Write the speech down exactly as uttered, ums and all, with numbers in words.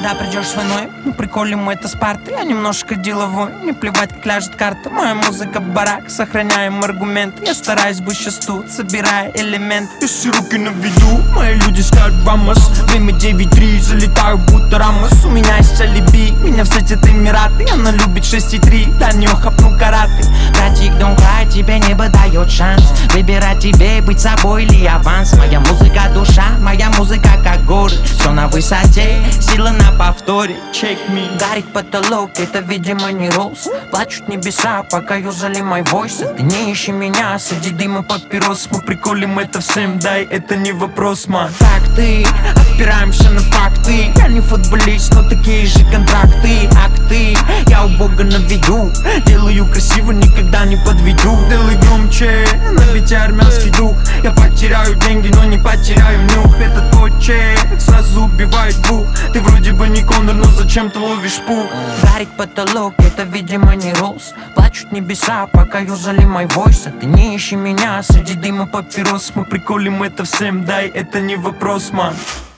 когда придешь с войной. Мы приколим это с парты, я немножко деловой. Не плевать, как ляжет карта. Моя музыка барак, сохраняем аргументы. Я стараюсь быть сейчас тут, собирая элементы. Если руки на виду, мои люди скажут вамос. Время девять три, залетаю будто Рамос. У меня есть алиби, меня встретят Эмираты. Она любит шесть и три, да не хапну караты. Братик, don't cry, тебе небо дает шанс выбирать тебе, быть собой или аванс. Моя музыка душа, моя музыка как горы. Все на высоте, сила на повторе. Check me. Горит потолок, это видимо не роуз. Плачут небеса, пока юзали мой войс. Ты не ищи меня, среди дыма папирос. Мы приколим это всем, дай, это не вопрос, ман. Факты, опираемся на факты. Я не футболист, но такие же контракты. Акты, я у Бога на виду. Делаю красиво, никогда не подведу. Делай громче, на бите армянский дух. Я потеряю деньги, но не потеряю нюх. Это тот чек, сразу убивает двух. Ты вроде бы не Конор, но зачем ты ловишь пух? Горит потолок, это видимо не роуз. Плачут небеса, пока юзали мой войс. А ты не ищи меня, среди дыма папирос. Мы приколим это всем, дай, это не вопрос, ман.